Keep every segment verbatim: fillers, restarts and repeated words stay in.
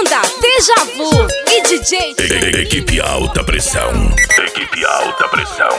Banda Deja Vu e D J E Equipe Alta Pressão. Equipe Alta Pressão.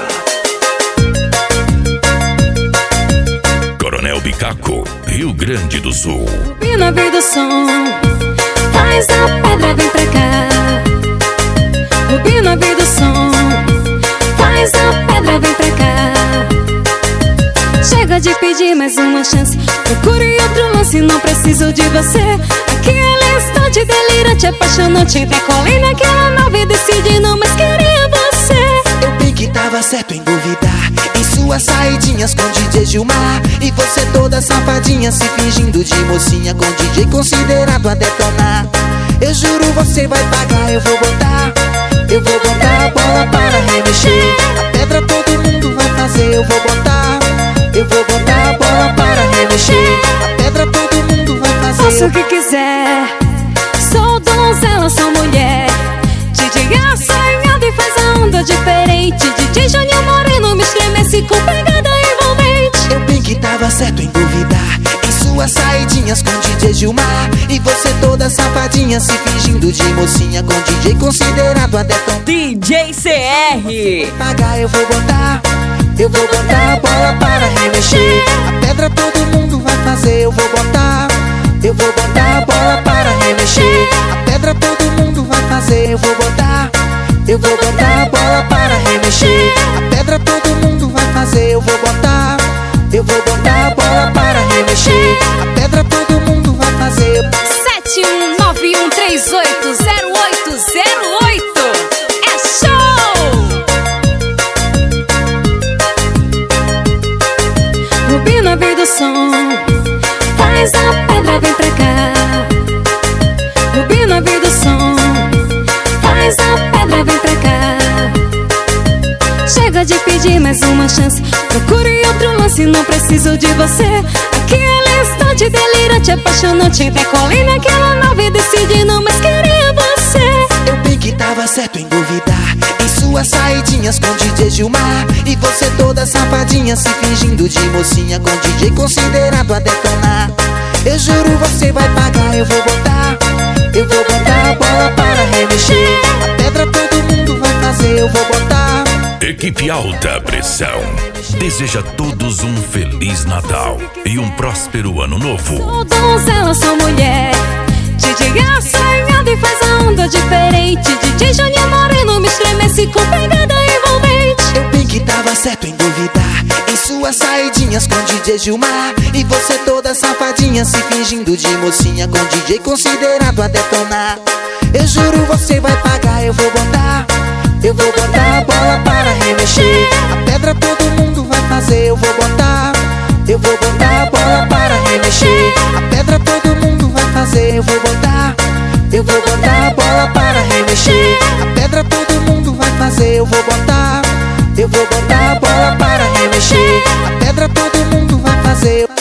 Coronel Bicaco, Rio Grande do Sul. E na vez do som, faz a pedra, vem pra cá. Rubi na vez do som, faz a pedra, vem pra cá. Chega de pedir mais uma chance, procure outro lance, não preciso de você. Aquele instante delirante, apaixonante, decolei naquela nave e decidi não mais querer você. Eu bem que tava certo em duvidar, em suas saidinhas com D J Gilmar. E você toda safadinha, se fingindo de mocinha, com D J considerado a detonar. Eu juro você vai pagar, eu vou botar, eu vou botar a bola para remexer. A pedra todo mundo vai fazer, eu vou botar, eu vou botar a bola para remexer. A pedra todo mundo vai fazer. Faça o que quiser, sou donzela, sou mulher. D J assanhado e faz a onda diferente. D J Júnior Moreno me estremece com pegada envolvente. Eu bem que tava certo em duvidar, em suas saidinhas com D J Gilmar. E você toda safadinha, se fingindo de mocinha, com D J considerado a detonar. D J C R. Pagar eu vou botar, eu vou botar a bola para remexer. A pedra todo mundo vai fazer, eu vou botar, eu vou botar a bola para remexer. A pedra todo mundo vai fazer, eu vou botar, eu vou botar a bola para remexer. A pedra todo mundo vai fazer, eu vou botar, eu vou botar a bola para remexer. A pedra todo mundo vai fazer. sete um nove um três oito zero oito zero oito. É show! Rubi na vez do som, faz a pedra, vem pra cá. Rubi na vez do som, faz a pedra, vem pra cá. Chega de pedir mais uma chance, procure outro lance, não preciso de você. Aquele instante delirante, apaixonante, decolei naquela nave e decidi não mais querer você. Eu bem que tava certo em duvidar, em suas saidinhas com D J Gilmar. E você toda safadinha, se fingindo de mocinha, com D J considerado a detonar. Eu juro você vai pagar, eu vou botar, eu vou botar a bola para remexer. A pedra todo mundo vai fazer, eu vou botar. Equipe Alta Pressão deseja a todos um Feliz Natal e um próspero Ano Novo. Sou donzela, sou mulher. D J assanhado e faz a onda diferente. D J Júnior Moreno me estremece com pegada envolvente. Eu bem que tava certo em duvidar, em suas saidinhas com D J Gilmar. E você toda safadinha, se fingindo de mocinha, com D J considerado a detonar. Eu juro você vai pagar, eu vou botar, eu vou botar a bola para remexer. A pedra todo mundo vai fazer, eu vou botar, eu vou botar a bola para remexer. A pedra todo mundo vai fazer, eu vou botar, eu vou botar a bola para remexer. A pedra todo mundo vai fazer, eu vou botar, eu vou botar a bola para remexer. A pedra todo mundo vai fazer.